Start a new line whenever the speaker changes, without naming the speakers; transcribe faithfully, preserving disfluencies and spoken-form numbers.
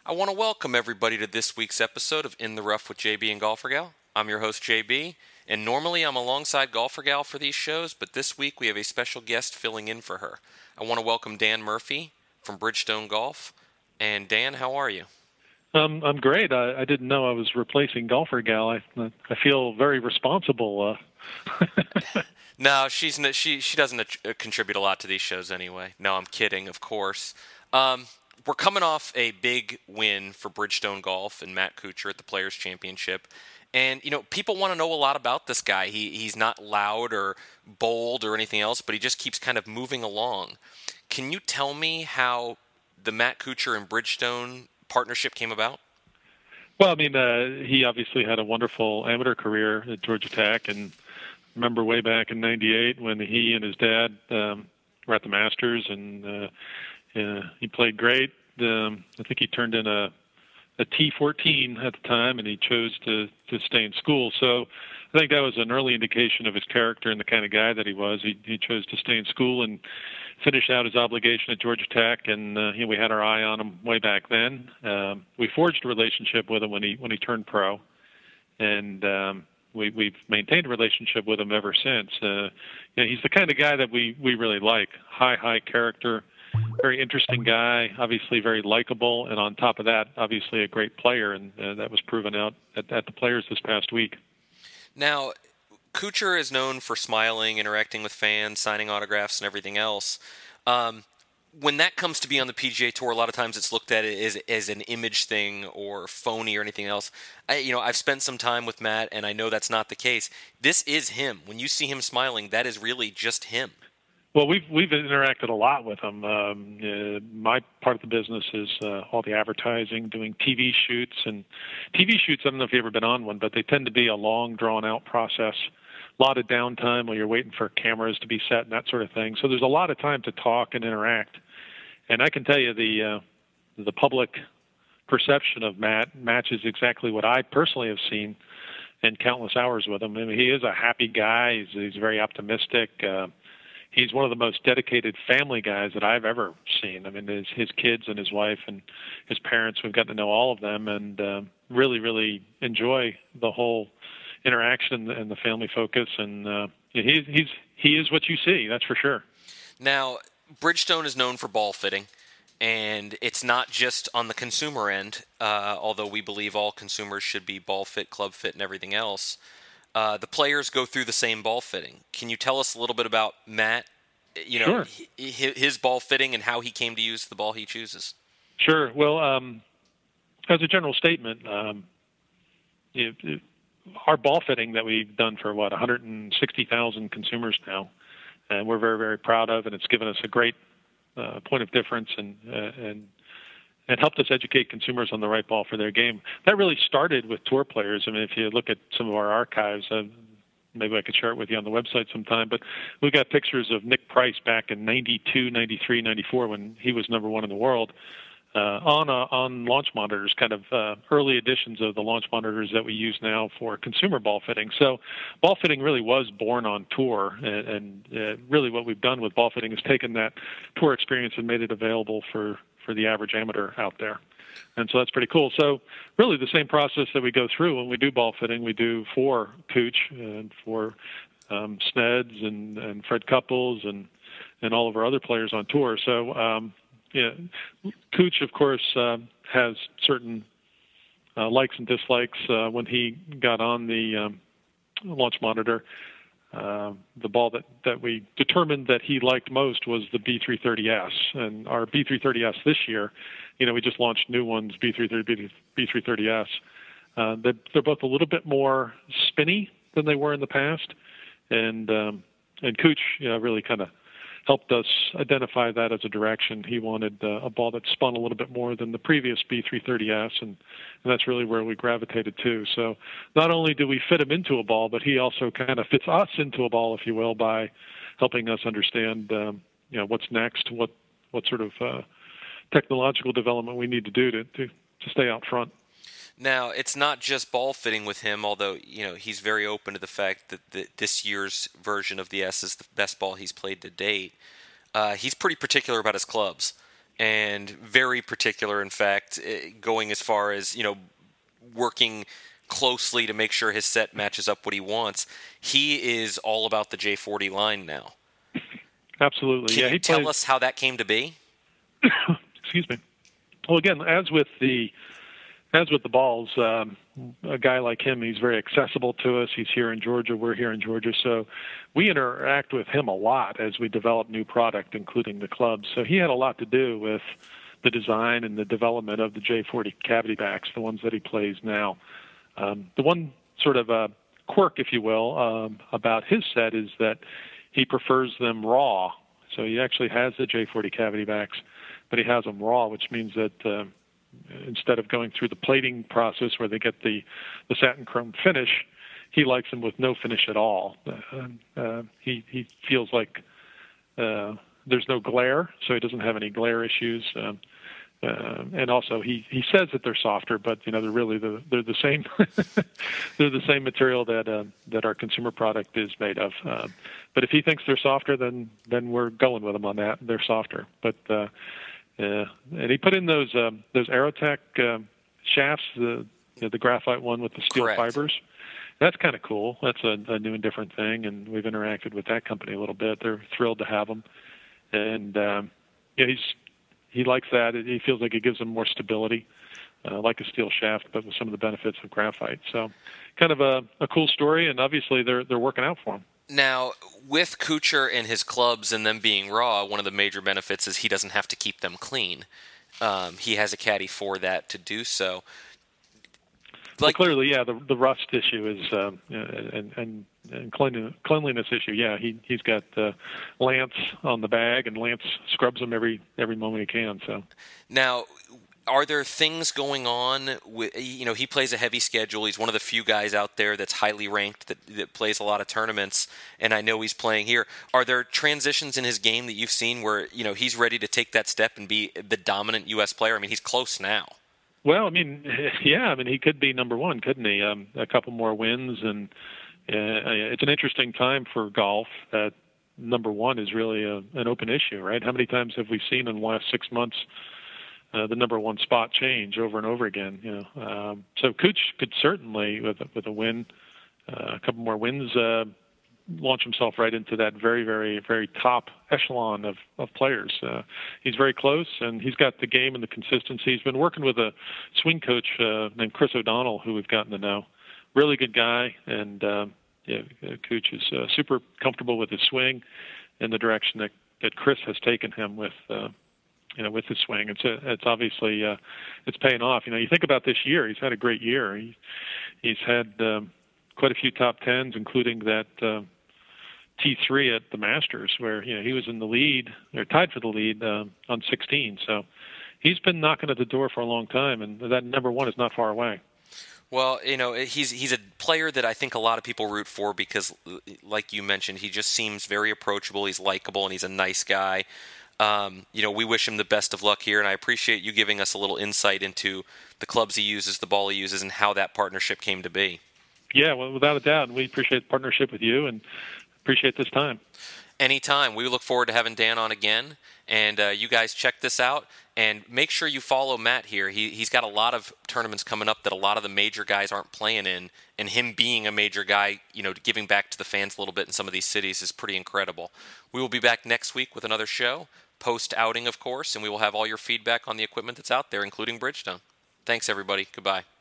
I want to welcome everybody to this week's episode of In the Rough with J B and Golfer Gal. I'm your host, J B, and normally I'm alongside Golfer Gal for these shows, but this week we have a special guest filling in for her. I want to welcome Dan Murphy from Bridgestone Golf. And Dan, how are you?
Um, I'm great. I, I didn't know I was replacing Golfer Gal. I, I feel very responsible. Uh.
No, she's no, she she doesn't uh, contribute a lot to these shows anyway. No, I'm kidding, of course. Um, we're coming off a big win for Bridgestone Golf and Matt Kuchar at the Players Championship. And, you know, people want to know a lot about this guy. He He's not loud or bold or anything else, but he just keeps kind of moving along. Can you tell me how the Matt Kuchar and Bridgestone partnership came about?
Well, I mean, uh, he obviously had a wonderful amateur career at Georgia Tech, and I remember way back in ninety-eight when he and his dad um, were at the Masters, and uh, uh, he played great. Um, I think he turned in a, a T fourteen at the time, and he chose to, to stay in school. So I think that was an early indication of his character and the kind of guy that he was. He, he chose to stay in school and finish out his obligation at Georgia Tech, and uh, you know, we had our eye on him way back then. Um, we forged a relationship with him when he when he turned pro, and um, we, we've maintained a relationship with him ever since. Uh, you know, he's the kind of guy that we, we really like. High, high character, very interesting guy, obviously very likable, and on top of that, obviously a great player, and uh, that was proven out at, at the Players this past week.
Now, Kuchar is known for smiling, interacting with fans, signing autographs, and everything else. Um, when that comes to be on the P G A Tour, a lot of times it's looked at as, as an image thing or phony or anything else. I, you know, I've spent some time with Matt, and I know that's not the case. This is him. When you see him smiling, that is really just him.
Well, we've we've interacted a lot with him. Um, uh, my part of the business is uh, all the advertising, doing T V shoots, and T V shoots. I don't know if you've ever been on one, but they tend to be a long, drawn-out process. A lot of downtime while you're waiting for cameras to be set and that sort of thing. So there's a lot of time to talk and interact. And I can tell you the uh, the public perception of Matt matches exactly what I personally have seen in countless hours with him. I mean, he is a happy guy. He's, he's very optimistic. Uh, he's one of the most dedicated family guys that I've ever seen. I mean, his, his kids and his wife and his parents, we've gotten to know all of them, and uh, really, really enjoy the whole interaction and the family focus, and uh, he's he's he is what you see. That's for sure.
Now, Bridgestone is known for ball fitting, and it's not just on the consumer end. Uh, although we believe all consumers should be ball fit, club fit, and everything else. Uh, the players go through the same ball fitting. Can you tell us a little bit about Matt? You know,
sure.
his ball fitting and how he came to use the ball he chooses.
Sure. Well, um, as a general statement, um, it, it, our ball fitting that we've done for, what, one hundred sixty thousand consumers now, and we're very, very proud of, and it's given us a great uh, point of difference and, uh, and and helped us educate consumers on the right ball for their game. That really started with tour players. I mean, if you look at some of our archives, uh, maybe I could share it with you on the website sometime, but we got pictures of Nick Price back in ninety-two, ninety-three, ninety-four when he was number one in the world. Uh, on uh, on launch monitors, kind of uh, early editions of the launch monitors that we use now for consumer ball fitting. So ball fitting really was born on tour, and, and uh, really what we've done with ball fitting is taken that tour experience and made it available for, for the average amateur out there. And so that's pretty cool. So really the same process that we go through when we do ball fitting, we do for Cooch and for um, Sneds and, and Fred Couples and, and all of our other players on tour. So um, Yeah, Cooch, of course, uh, has certain uh, likes and dislikes. Uh, when he got on the um, launch monitor, uh, the ball that, that we determined that he liked most was the B three thirty S. And our B three thirty S this year, you know, we just launched new ones, B three thirty, B three thirty S. Uh, they're, they're both a little bit more spinny than they were in the past. And, um, and Cooch, you know, really kind of helped us identify that as a direction. He wanted uh, a ball that spun a little bit more than the previous B three thirty S, and, and that's really where we gravitated to. So not only do we fit him into a ball, but he also kind of fits us into a ball, if you will, by helping us understand um, you know, what's next, what what sort of uh, technological development we need to do to, to, to stay out front.
Now, it's not just ball fitting with him, although, you know, he's very open to the fact that the, this year's version of the S is the best ball he's played to date. Uh, he's pretty particular about his clubs. and very particular, in fact, going as far as, you know, working closely to make sure his set matches up what he wants. He is all about the J forty line now.
Absolutely.
Can
yeah,
you
he
tell
plays...
us how that came to be?
Excuse me. Well, again, as with the as with the balls, um, a guy like him, he's very accessible to us. He's here in Georgia. We're here in Georgia. So we interact with him a lot as we develop new product, including the clubs. So he had a lot to do with the design and the development of the J forty cavity backs, the ones that he plays now. Um, the one sort of uh, quirk, if you will, um, about his set is that he prefers them raw. So he actually has the J forty cavity backs, but he has them raw, which means that uh, instead of going through the plating process where they get the, the satin chrome finish, he likes them with no finish at all. Uh, uh, he, he feels like uh, there's no glare, so he doesn't have any glare issues. Um, uh, and also, he, he says that they're softer, but you know they're really the, they're the same. They're the same material that uh, that our consumer product is made of. Uh, but if he thinks they're softer, then then we're going with him on that. They're softer, but. Uh, Uh, and he put in those um, those Aerotech uh, shafts, the you know, the graphite one with the steel
Correct.
fibers. That's kind of cool. That's a, a new and different thing, and we've interacted with that company a little bit. They're thrilled to have them, and um, yeah, he's he likes that. He feels like it gives him more stability, uh, like a steel shaft, but with some of the benefits of graphite. So, kind of a, a cool story, and obviously they're they're working out for him.
Now, with Kuchar and his clubs and them being raw, one of the major benefits is he doesn't have to keep them clean. Um, he has a caddy for that to do so.
Like, well, clearly, yeah, the the rust issue is um, and and, and cleanliness, cleanliness issue. Yeah, he he's got uh, Lance on the bag, and Lance scrubs them every every moment he can. So
now. Are there things going on with, you know, he plays a heavy schedule. He's one of the few guys out there that's highly ranked that, that plays a lot of tournaments, and I know he's playing here. Are there transitions in his game that you've seen where, you know, he's ready to take that step and be the dominant U S player? I mean, he's close now.
Well, I mean, yeah, I mean, he could be number one, couldn't he? Um, a couple more wins, and uh, it's an interesting time for golf that number one is really a, an open issue, right? How many times have we seen in the last six months Uh, the number one spot change over and over again, you know. Um, so Cooch could certainly, with a, with a win, uh, a couple more wins, uh, launch himself right into that very, very, very top echelon of, of players. Uh, he's very close, and he's got the game and the consistency. He's been working with a swing coach uh, named Chris O'Donnell, who we've gotten to know. Really good guy, and um, yeah, Cooch is uh, super comfortable with his swing and the direction that, that Chris has taken him with. Uh, You know, with his swing, it's a, it's obviously uh, it's paying off. You know, you think about this year; he's had a great year. He, he's had um, quite a few top tens, including that uh, T three at the Masters, where you know he was in the lead or tied for the lead um, on sixteen. So he's been knocking at the door for a long time, and that number one is not far away.
Well, you know, he's he's a player that I think a lot of people root for because, like you mentioned, he just seems very approachable. He's likable, and he's a nice guy. Um, you know, we wish him the best of luck here, and I appreciate you giving us a little insight into the clubs he uses, the ball he uses, and how that partnership came to be.
Yeah, well, without a doubt, and we appreciate the partnership with you and appreciate this time.
Anytime. We look forward to having Dan on again, and uh, you guys check this out, and make sure you follow Matt here. He, he's got a lot of tournaments coming up that a lot of the major guys aren't playing in, and him being a major guy, you know, giving back to the fans a little bit in some of these cities is pretty incredible. We will be back next week with another show. Post-outing, of course, and we will have all your feedback on the equipment that's out there, including Bridgestone. Thanks, everybody. Goodbye.